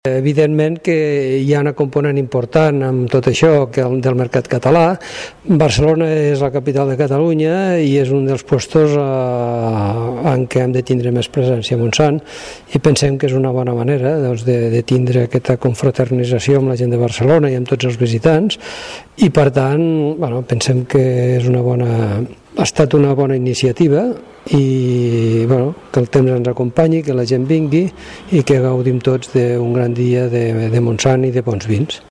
Evidentment que hi ha una component important amb tot això del mercat català. Barcelona és la capital de Catalunya i és un dels puestos en què hem de tindre més presència a Montsant, i pensem que és una bona manera de tindre aquesta confraternització amb la gent de Barcelona i amb tots els visitants, i per tant pensem que ha estat una bona iniciativa i que el temps ens acompanyi, que la gent vingui i que gaudim tots d'un gran dia de Montsant i de bons vins.